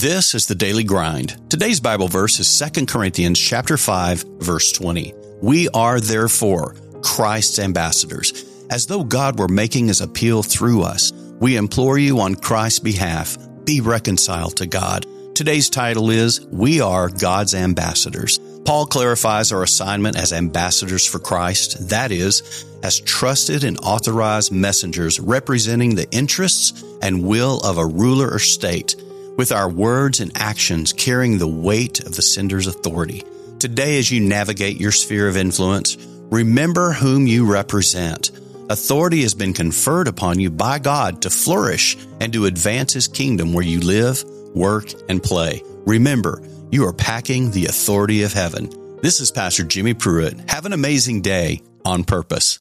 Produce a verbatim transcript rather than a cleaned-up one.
This is the Daily Grind. Today's Bible verse is Second Corinthians chapter five, verse twenty. We are therefore Christ's ambassadors. As though God were making his appeal through us, we implore you on Christ's behalf, be reconciled to God. Today's title is, We Are God's Ambassadors. Paul clarifies our assignment as ambassadors for Christ, that is, as trusted and authorized messengers representing the interests and will of a ruler or state, with our words and actions carrying the weight of the sender's authority. Today, as you navigate your sphere of influence, remember whom you represent. Authority has been conferred upon you by God to flourish and to advance his kingdom where you live, work, and play. Remember, you are packing the authority of heaven. This is Pastor Jimmy Pruitt. Have an amazing day on purpose.